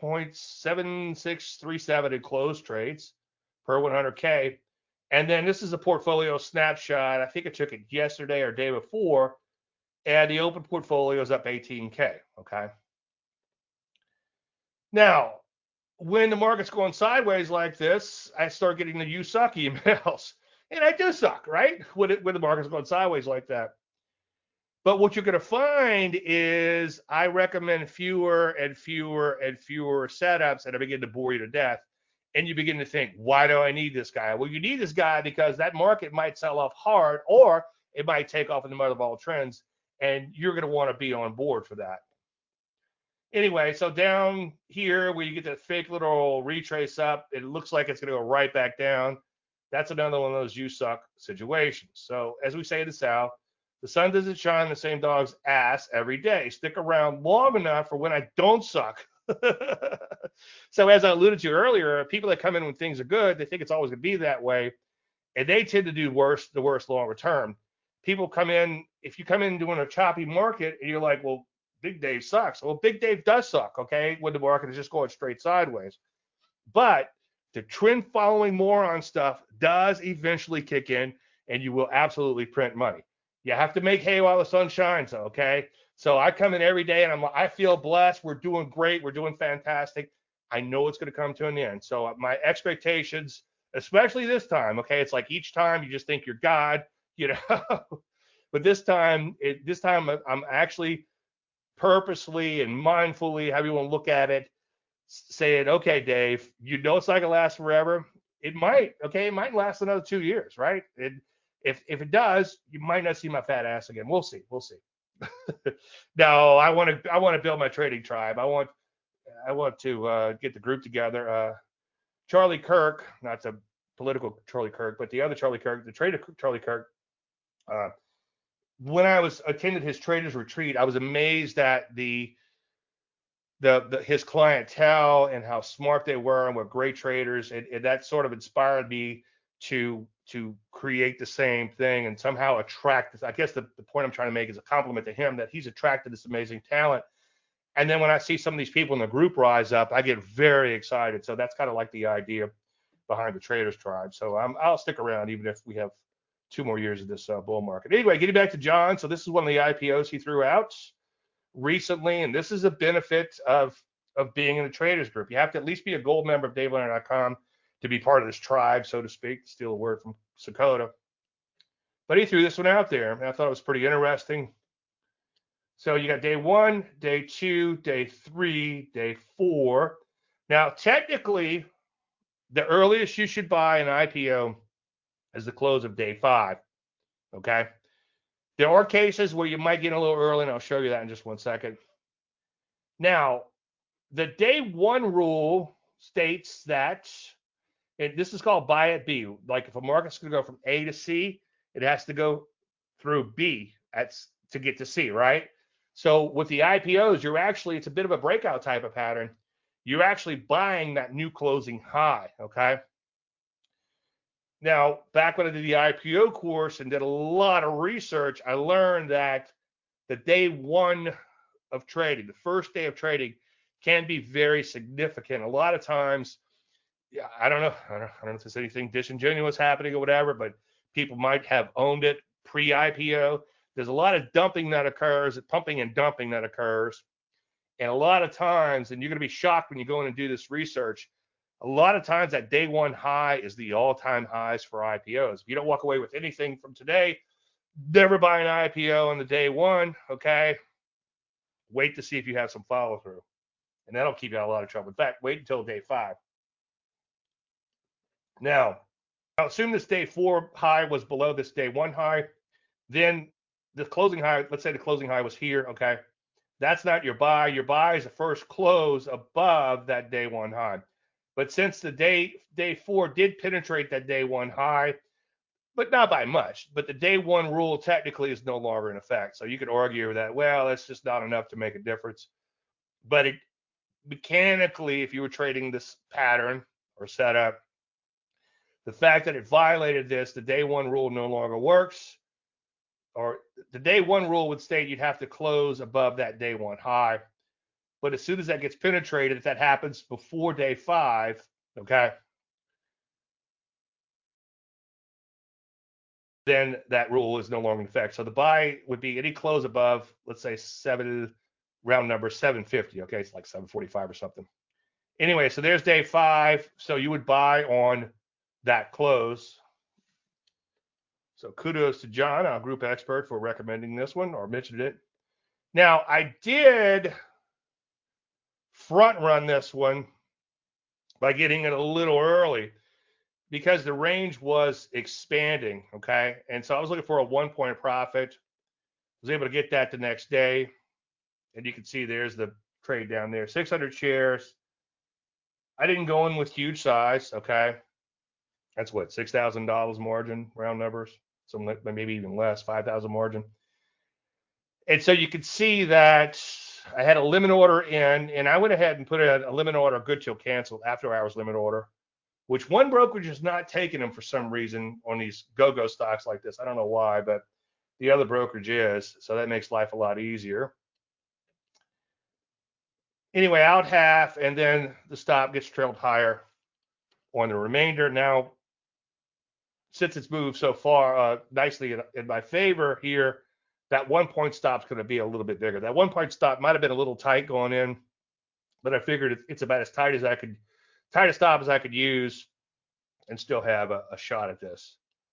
7.7637 in closed trades per 100K. And then this is a portfolio snapshot. I think I took it yesterday or day before, and the open portfolio is up 18K. Okay. Now, when the market's going sideways like this, I start getting the "you suck" emails, and I do suck, right? When the market's going sideways like that. But what you're going to find is I recommend fewer and fewer and fewer setups, and I begin to bore you to death. And you begin to think, why do I need this guy? Well, you need this guy because that market might sell off hard, or it might take off in the mother of all trends, and you're going to want to be on board for that. Anyway, so down here where you get that fake little retrace up, it looks like it's going to go right back down. That's another one of those "you suck" situations. So as we say in the South, the sun doesn't shine the same dog's ass every day. Stick around long enough for when I don't suck. So as I alluded to earlier, people that come in when things are good, they think it's always going to be that way. and they tend to do the worst longer term. People come in, if you come in doing a choppy market and you're like, well, Big Dave sucks. Well, Big Dave does suck, okay, when the market is just going straight sideways. But the trend following moron stuff does eventually kick in, and you will absolutely print money. You have to make hay while the sun shines, okay? So I come in every day and I feel blessed. We're doing great. We're doing fantastic. I know it's going to come to an end. So my expectations, especially this time, okay, it's like each time you just think you're God, you know. But this time I'm actually purposely and mindfully, however you want to look at it, saying, okay, Dave, you know it's not gonna last forever. It might, okay, it might last another 2 years, right? If it does, you might not see my fat ass again. We'll see. We'll see. No, I want to build my trading tribe. I want to get the group together. Charlie Kirk, not the political Charlie Kirk, but the other Charlie Kirk, the trader Charlie Kirk. Uh, when I was attended his traders retreat, I was amazed at his clientele and how smart they were and were great traders, and that sort of inspired me to create the same thing and somehow attract this. I guess the point I'm trying to make is a compliment to him that he's attracted this amazing talent. And then when I see some of these people in the group rise up, I get very excited. So that's kind of like the idea behind the Traders Tribe. So I'll stick around even if we have 2 more years of this bull market. Anyway, getting back to John. So this is one of the IPOs he threw out recently, and this is a benefit of being in the traders group. You have to at least be a gold member of DaveLandry.com to be part of this tribe, so to speak, to steal a word from Sakota. But he threw this one out there, and I thought it was pretty interesting. So you got day 1, day 2, day 3, day 4. Now, technically, the earliest you should buy an IPO is the close of day 5. Okay. There are cases where you might get a little early, and I'll show you that in just 1 second. Now, the day 1 rule states that this is called buy at B. Like if a market's going to go from A to C, it has to go through B to get to C, right? So with the IPOs, it's a bit of a breakout type of pattern. You're actually buying that new closing high, okay? Now, back when I did the IPO course and did a lot of research, I learned that the day 1 of trading, the first day of trading, can be very significant. A lot of times, yeah, I don't know if there's anything disingenuous happening or whatever, but people might have owned it pre-IPO. There's a lot of dumping that occurs, pumping and dumping that occurs. And a lot of times, and you're going to be shocked when you go in and do this research, a lot of times that day 1 high is the all-time highs for IPOs. If you don't walk away with anything from today, never buy an IPO on the day 1, okay? Wait to see if you have some follow through. And that'll keep you out of a lot of trouble. In fact, wait until day 5. Now, assume this day 4 high was below this day 1 high. Then the closing high, let's say the closing high was here, okay? That's not your buy. Your buy is the first close above that day 1 high. But since the day 4 did penetrate that day 1 high, but not by much. But the day 1 rule technically is no longer in effect. So you could argue that, well, that's just not enough to make a difference. But it mechanically, if you were trading this pattern or setup, the fact that it violated this, the day 1 rule no longer works. Or the day 1 rule would state you'd have to close above that day 1 high. But as soon as that gets penetrated, if that happens before day 5, okay, then that rule is no longer in effect. So the buy would be any close above, let's say round number 750. Okay, it's like 745 or something. Anyway, so there's day 5. So you would buy on that close. So kudos to John, our group expert, for recommending this one or mentioned it. Now, I did front run this one by getting it a little early because the range was expanding, okay? And so I was looking for a 1-point profit. I was able to get that the next day. And you can see there's the trade down there, 600 shares. I didn't go in with huge size, okay? That's what, $6,000 margin, round numbers, some maybe even less, 5,000 margin. And so you could see that I had a limit order in, and I went ahead and put a limit order good till canceled, after hours limit order. which one brokerage is not taking them for some reason on these go-go stocks like this. I don't know why, but the other brokerage is, so that makes life a lot easier. Anyway, out half, and then the stop gets trailed higher on the remainder. Now, since it's moved so far nicely in my favor here, that 1 point stop is going to be a little bit bigger. That 1 point stop might have been a little tight going in, but I figured it's about as tight a stop as I could use and still have a shot at this.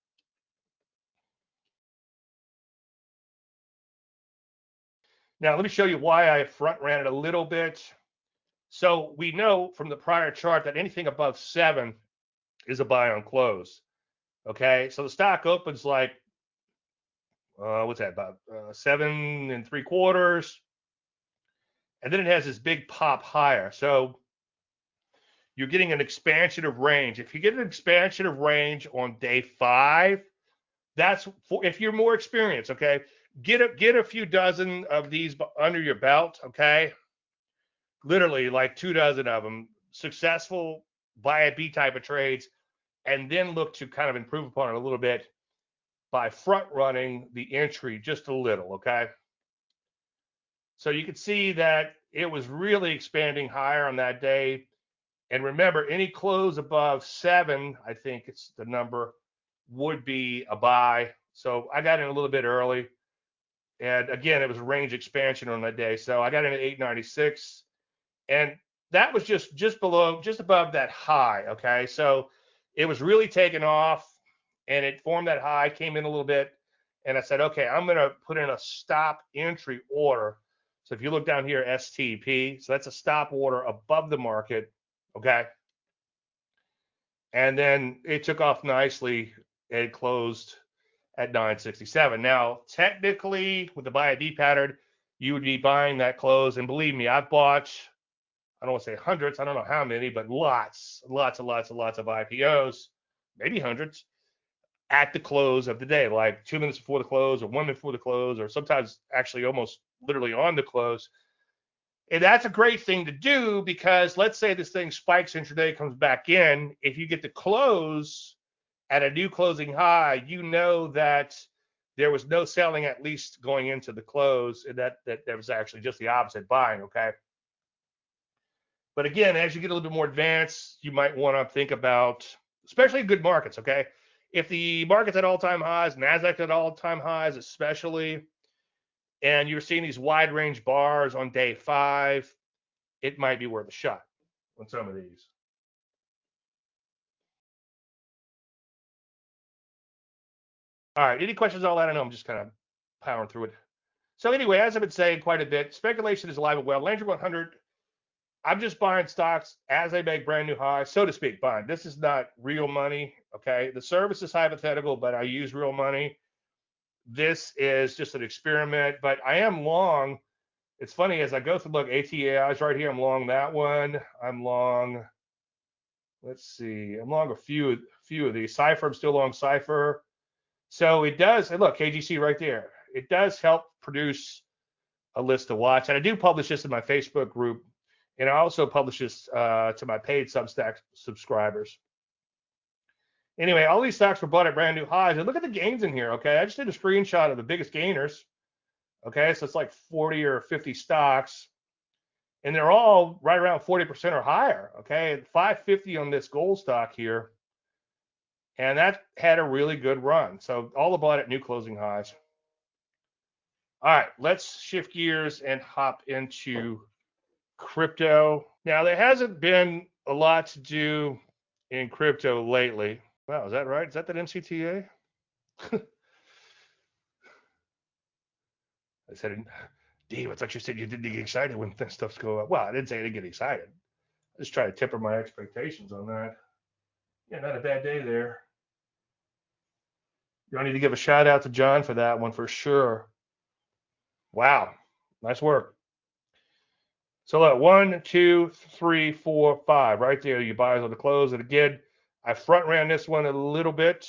Now, let me show you why I front ran it a little bit. So we know from the prior chart that anything above 7 is a buy on close. Okay, so the stock opens like, what's that, about 7 3/4. And then it has this big pop higher. So you're getting an expansion of range. If you get an expansion of range on day 5, that's for if you're more experienced, okay? Get a few dozen of these under your belt, okay? Literally like 2 dozen of them, successful buy a B type of trades, and then look to kind of improve upon it a little bit by front running the entry just a little, okay? So you can see that it was really expanding higher on that day. And remember, any close above 7, I think it's the number, would be a buy. So I got in a little bit early. And again, it was a range expansion on that day. So I got in at 896. And that was just above that high. Okay. So it was really taking off and it formed that high, came in a little bit. And I said, okay, I'm going to put in a stop entry order. So if you look down here, STP, so that's a stop order above the market. Okay. And then it took off nicely. It closed at 967. Now, technically, with the buy a B pattern, you would be buying that close. And believe me, I've bought, I don't want to say hundreds, I don't know how many, but lots of IPOs, maybe hundreds, at the close of the day, like 2 minutes before the close or 1 minute before the close, or sometimes actually almost literally on the close. And that's a great thing to do because let's say this thing spikes intraday, comes back in. If you get to close at a new closing high, you know that there was no selling at least going into the close, and that there was actually just the opposite, buying, okay? But again, as you get a little bit more advanced, you might want to think about, especially good markets, okay? If the market's at all-time highs, NASDAQ at all-time highs especially, and you're seeing these wide range bars on day 5, it might be worth a shot on some of these. All right, any questions on that? I know I'm just kind of powering through it. So anyway, as I've been saying quite a bit, speculation is alive and well. Landry 100, I'm just buying stocks as they make brand new highs, so to speak, buying. This is not real money, okay? The service is hypothetical, but I use real money. This is just an experiment, but I am long. It's funny, as I go through, look, ATAI's right here. I'm long that one. I'm long, let's see, I'm long a few of these. Cypher, I'm still long Cypher. So it does, and look, KGC right there. It does help produce a list to watch. And I do publish this in my Facebook group. And I also publish this to my paid Substack subscribers. Anyway, all these stocks were bought at brand new highs. And look at the gains in here, okay? I just did a screenshot of the biggest gainers. Okay, so it's like 40 or 50 stocks. And they're all right around 40% or higher, okay? 550 on this gold stock here. And that had a really good run. So all bought at new closing highs. All right, let's shift gears and hop into crypto. Now, there hasn't been a lot to do in crypto lately. Wow, is that right? Is that NCTA? I said, Dave, I thought you said you didn't get excited when that stuff's go up. Well, I didn't say I didn't get excited. I just try to temper my expectations on that. Yeah, not a bad day there. You need to give a shout out to John for that one for sure. Wow, nice work. So look, 1, 2, 3, 4, 5, right there. You buys on the close. And again, I front ran this one a little bit.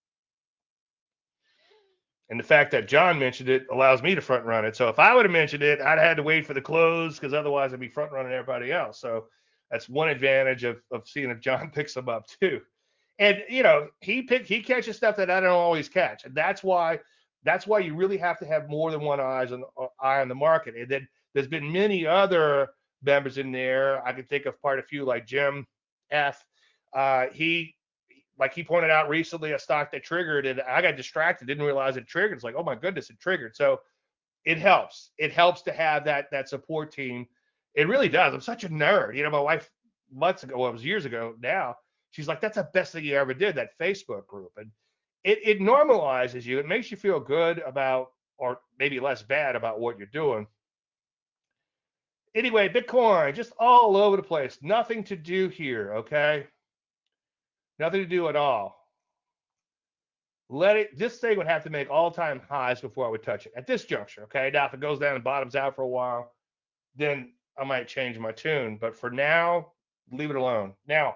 And the fact that John mentioned it allows me to front run it. So if I would have mentioned it, I'd have had to wait for the close because otherwise I'd be front running everybody else. So That's one advantage of seeing if John picks them up too. And he catches stuff that I don't always catch, and that's why you really have to have more than one eye on the market. And then there's been many other members in there. I can think of quite a few, like Jim F. He pointed out recently a stock that triggered, and I got distracted, didn't realize it triggered. It's like, oh my goodness, it triggered. So it helps. It helps to have that support team. It really does. I'm such a nerd. My wife months ago, well, it was years ago now, she's like, that's the best thing you ever did, that Facebook group. And it normalizes you. It makes you feel good about, or maybe less bad about what you're doing. Anyway, Bitcoin, just all over the place. Nothing to do here, okay? Nothing to do at all. This thing would have to make all-time highs before I would touch it at this juncture, okay? Now, if it goes down and bottoms out for a while, then I might change my tune. But for now, leave it alone. Now,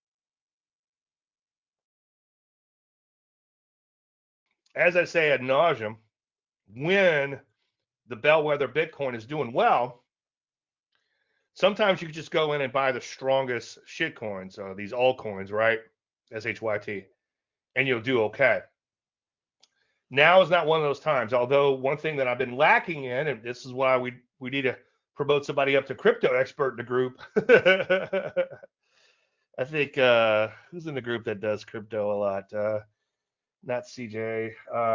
as I say ad nauseum, when the bellwether Bitcoin is doing well, sometimes you can just go in and buy the strongest shit coins, these altcoins, right? SHYT, and you'll do okay. Now is not one of those times. Although one thing that I've been lacking in, and this is why we need to promote somebody up to crypto expert in the group. I think who's in the group that does crypto a lot? Not CJ.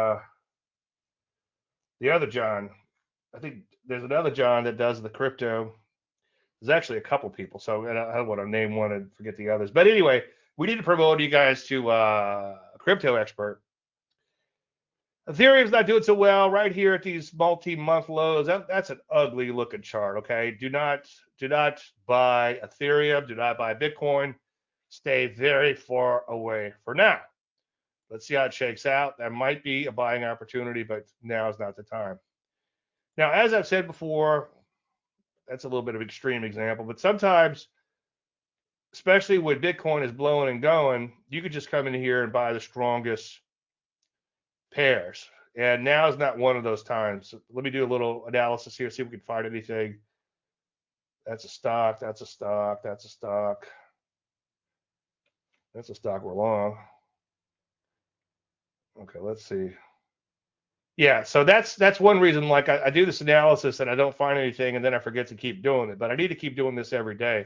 The other John. I think there's another John that does the crypto. There's actually a couple people, so I don't want to name one and forget the others. But anyway, we need to promote you guys to a crypto expert. Ethereum's not doing so well right here at these multi-month lows. That's an ugly looking chart. Okay, do not buy Ethereum. Do not buy Bitcoin. Stay very far away for now. Let's see how it shakes out. That might be a buying opportunity, but now is not the time. Now, as I've said before, that's a little bit of an extreme example, but sometimes, especially when Bitcoin is blowing and going, you could just come in here and buy the strongest pairs. And now is not one of those times. So let me do a little analysis here, see if we can find anything. That's a stock, that's a stock, that's a stock. That's a stock we're long. Okay, let's see. Yeah, so that's one reason, like I do this analysis and I don't find anything and then I forget to keep doing it. But I need to keep doing this every day.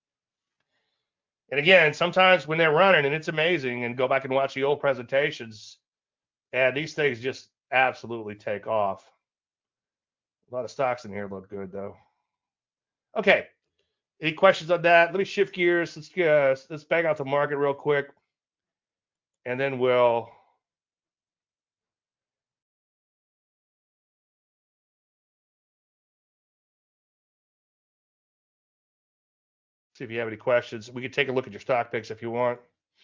And again, sometimes when they're running and it's amazing, and go back and watch the old presentations, and these things just absolutely take off. A lot of stocks in here look good though. Okay, any questions on that? Let me shift gears. Let's bang out the market real quick, and then we'll see if you have any questions. We can take a look at your stock picks if you want.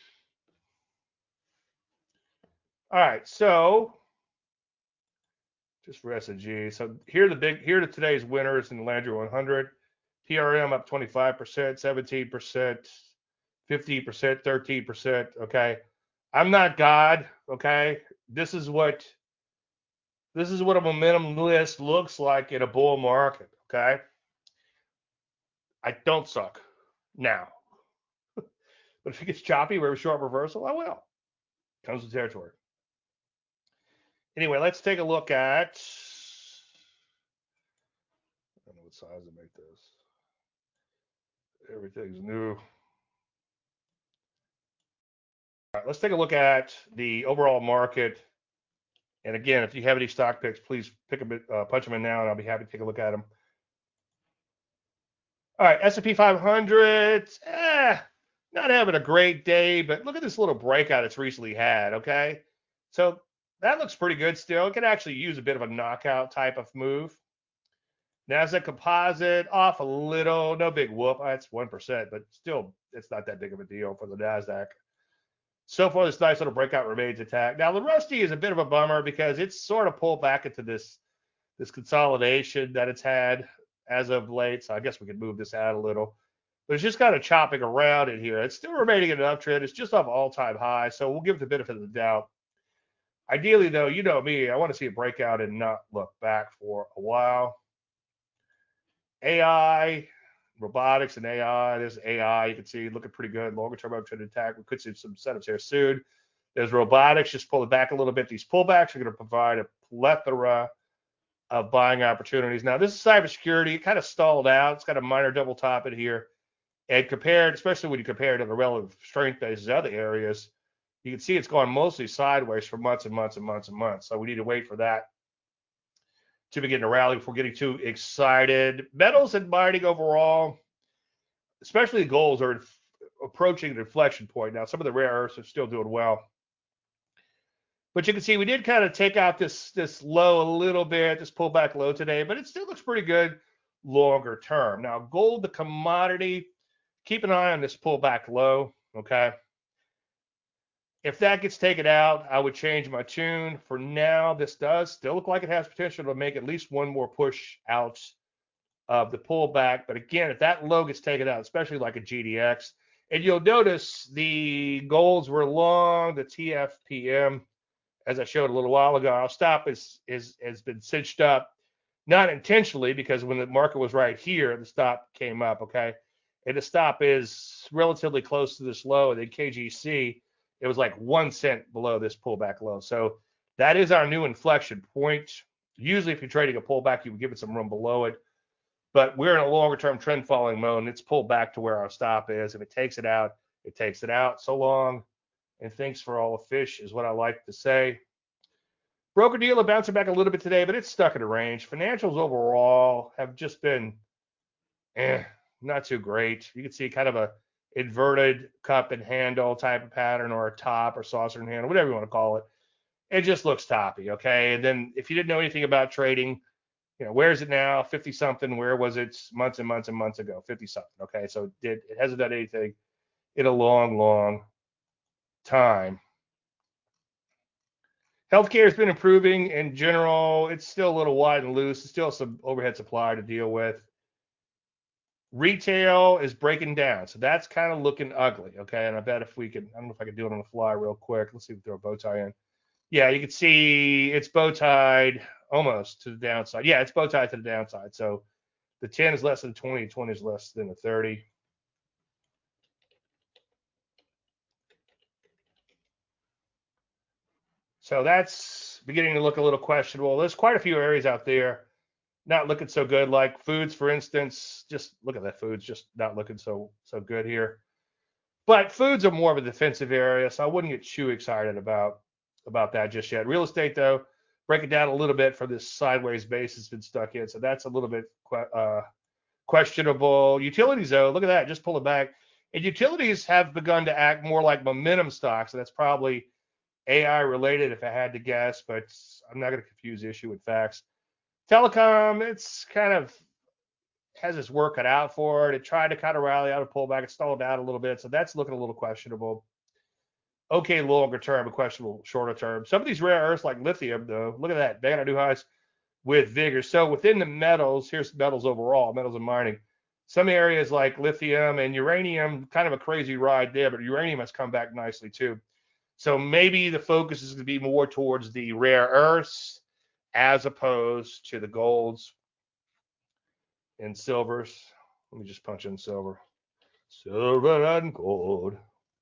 All right, so just for S&G. So here are today's winners in the Landry 100. TRM up 25%, 17%, 15%, 13%. Okay, I'm not God. Okay, this is what a momentum list looks like in a bull market. Okay, I don't suck now, but if it gets choppy, we're a short reversal, I will. Comes with territory. Anyway, let's take a look at. I don't know what size to make this. Everything's new. All right, let's take a look at the overall market. And again, if you have any stock picks, please punch them in now, and I'll be happy to take a look at them. All right, S&P 500, not having a great day, but look at this little breakout it's recently had, okay? So that looks pretty good still. It could actually use a bit of a knockout type of move. NASDAQ composite off a little, no big whoop. That's 1%, but still, it's not that big of a deal for the NASDAQ. So far, this nice little breakout remains intact. Now, the Rusty is a bit of a bummer because it's sort of pulled back into this consolidation that it's had as of late. So I guess we could move this out a little. But it's just kind of chopping around in here. It's still remaining in an uptrend. It's just off all-time high, so we'll give it the benefit of the doubt. Ideally, though, you know me, I want to see a breakout and not look back for a while. AI, robotics and AI. There's AI. You can see looking pretty good. Longer term uptrend attack. We could see some setups here soon. There's robotics. Just pull it back a little bit. These pullbacks are going to provide a plethora of buying opportunities. Now, this is cybersecurity. It kind of stalled out. It's got a minor double top in here. And compared, especially when you compare it to the relative strength basis other areas, you can see it's gone mostly sideways for months and months and months and months. So we need to wait for that to begin to rally before getting too excited. Metals and mining overall, especially golds, are approaching an inflection point. Now, some of the rare earths are still doing well. But you can see we did kind of take out this low a little bit, this pullback low today, but it still looks pretty good longer term. Now, gold, the commodity, keep an eye on this pullback low, okay? If that gets taken out, I would change my tune. For now, this does still look like it has potential to make at least one more push out of the pullback. But again, if that low gets taken out, especially like a GDX, and you'll notice the golds were long, the TFPM, as I showed a little while ago, our stop has been cinched up, not intentionally, because when the market was right here, the stop came up, okay? And the stop is relatively close to this low. And then KGC, it was like 1 cent below this pullback low. So that is our new inflection point. Usually if you're trading a pullback, you would give it some room below it. But we're in a longer term trend following mode, and it's pulled back to where our stop is. If it takes it out, it takes it out. So long, and thanks for all the fish is what I like to say. Broker dealer bouncing back a little bit today, but it's stuck in a range. Financials overall have just been not too great. You can see kind of a inverted cup and handle type of pattern, or a top or saucer and handle, whatever you want to call it. It just looks toppy, okay? And then if you didn't know anything about trading, where is it now? 50 something. Where was it months and months and months ago? 50 something, okay? So it hasn't done anything in a long, long time. Healthcare has been improving in general. It's still a little wide and loose. There's still some overhead supply to deal with. Retail is breaking down, so that's kind of looking ugly, okay? And I bet if we could, I don't know if I could do it on the fly real quick. Let's see if we throw a bow tie in. Yeah, you can see it's bow tied almost to the downside. Yeah, it's bow tied to the downside. So the 10 is less than 20, 20 is less than the 30. So that's beginning to look a little questionable. There's quite a few areas out there not looking so good, like foods, for instance. Just look at that, foods just not looking so good here. But foods are more of a defensive area, so I wouldn't get too excited about that just yet. Real estate, though, break it down a little bit for this sideways base it's been stuck in, so that's a little bit questionable. Utilities, though, look at that, just pull it back. And utilities have begun to act more like momentum stocks, so that's probably AI related if I had to guess, but I'm not going to confuse the issue with facts. Telecom, it's kind of has its work cut out for it. It tried to kind of rally out of pullback. It stalled out a little bit, so that's looking a little questionable. Okay, longer term, but questionable shorter term. Some of these rare earths like lithium, though, look at that. They got to do highs with vigor. So within the metals, here's metals overall, metals and mining. Some areas like lithium and uranium, kind of a crazy ride there, but uranium has come back nicely too. So maybe the focus is going to be more towards the rare earths as opposed to the golds and silvers. Let me just punch in silver. Silver and gold.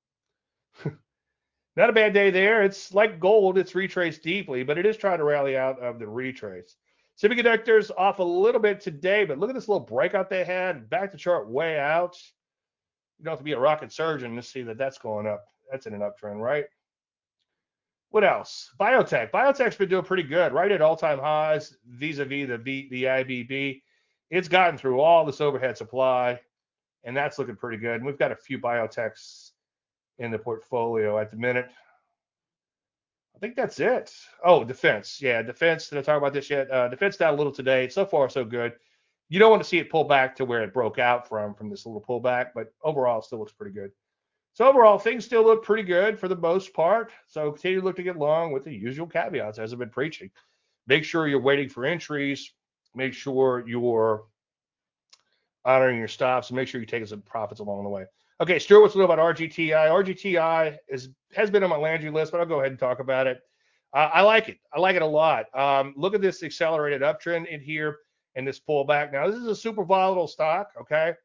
Not a bad day there. It's like gold. It's retraced deeply, but it is trying to rally out of the retrace. Semiconductors off a little bit today, but look at this little breakout they had. Back to chart way out. You don't have to be a rocket surgeon to see that that's going up. That's in an uptrend, right? What else? Biotech. Biotech's been doing pretty good, right at all-time highs vis-a-vis the IBB. It's gotten through all this overhead supply, and that's looking pretty good. And we've got a few biotechs in the portfolio at the minute. I think that's it. Oh, defense. Yeah, defense. Did I talk about this yet? Defense down a little today. So far, so good. You don't want to see it pull back to where it broke out from this little pullback, but overall, it still looks pretty good. So overall, things still look pretty good for the most part. So continue to look to get long with the usual caveats as I've been preaching. Make sure you're waiting for entries. Make sure you're honoring your stops, and make sure you're taking some profits along the way. Okay, Stuart, what's a little about RGTI? RGTI has been on my Landry list, but I'll go ahead and talk about it. I like it. I like it a lot. Look at this accelerated uptrend in here and this pullback. Now, this is a super volatile stock, okay?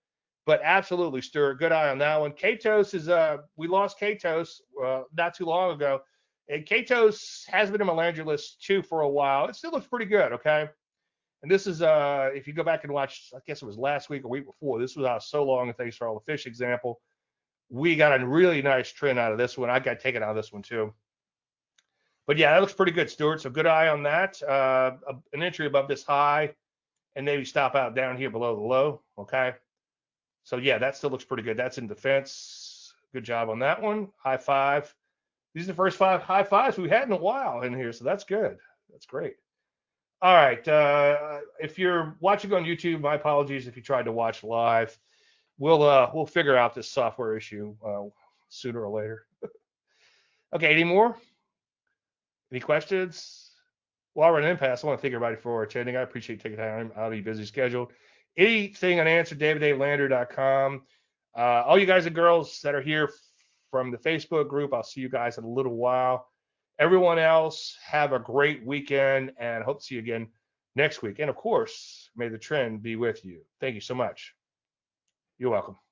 But absolutely, Stuart, good eye on that one. Katos is we lost Katos not too long ago, and Katos has been in my Landry list too for a while. It still looks pretty good, okay. And this is if you go back and watch, I guess it was last week or week before. This was out so long, and thanks for all the fish example. We got a really nice trend out of this one. I got taken out of this one too. But yeah, that looks pretty good, Stuart. So good eye on that. An entry above this high, and maybe stop out down here below the low. Okay. So yeah, that still looks pretty good. That's in defense. Good job on that one. High five. These are the first 5 high fives we've had in a while in here, so that's good. That's great. All right. If you're watching on YouTube, my apologies if you tried to watch live. We'll figure out this software issue sooner or later. Okay. Any more? Any questions? While we're in impasse, I want to thank everybody for attending. I appreciate taking time out of your busy schedule. Anything unanswered, DavidDaveLander.com. All you guys and girls that are here from the Facebook group, I'll see you guys in a little while. Everyone else, have a great weekend and hope to see you again next week. And of course, may the trend be with you. Thank you so much. You're welcome.